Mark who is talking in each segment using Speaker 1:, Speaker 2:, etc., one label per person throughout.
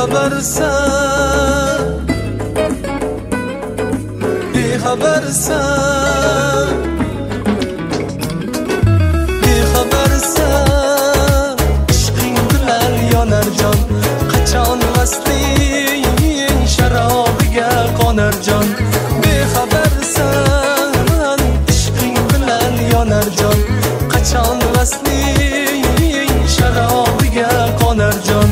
Speaker 1: bexabarsan, bexabarsan, bexabarsan. Ishqing bilan yonar jon, qachon vasling sharobiga qonar jon. Bexabarsan, ishqing bilan yonar jon, qachon vasling sharobiga qonar jon.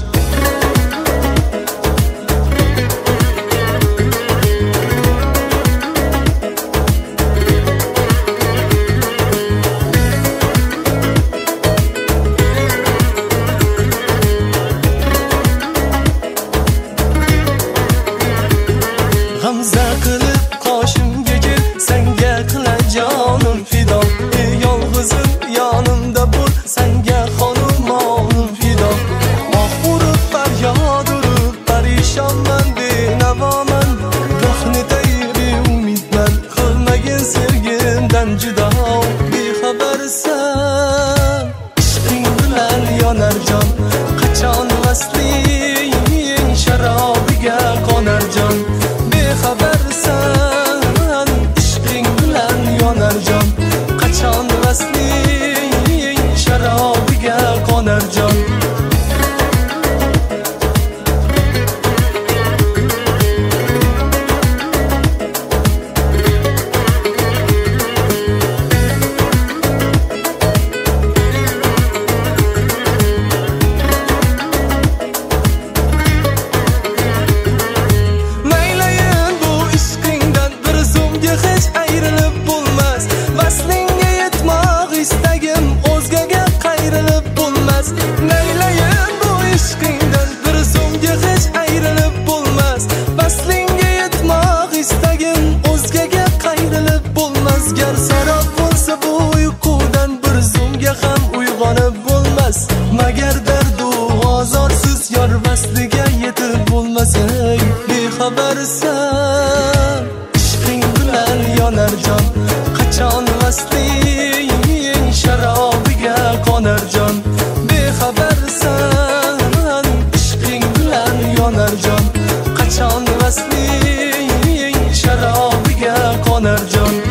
Speaker 1: G'amza qilib qoshimga kel, senga qila jonim fido. Yolg'izim yonimda bo'l, senga xonumonim fido. Oh urib faryod urib, parishonman, benavoman. Rahmetay beumidman, qilmagin sevgimdan judo. Bexabarsan, ishqing bilan yonar jon, qachon vasling sharobiga qonar jon. Bexabarsan, ishqing bilan yonar jon, qachon vasling sharobiga qonar jon. Hech ayrilib bo'lmas, vaslingga yetmoq istagim o'zgaga qayrilib bo'lmas. Naylayin bu ishqingdan bir zumga hech ayrilib bo'lmas, vaslingga yetmoq istagim o'zgaga qayrilib bo'lmas. Gar sarob bo'lsa bu uyqudan bir zumga ham uyg'onib bo'lmas. Magar dardu ozorsiz yor vasliga yetib bo'lmas. Ey bexabarsan, yonar jon, qachon vasling sharobiga qonar jon. Bexabarsan, ishqing bilan yonar jon, qachon vasling sharobiga qonar jon.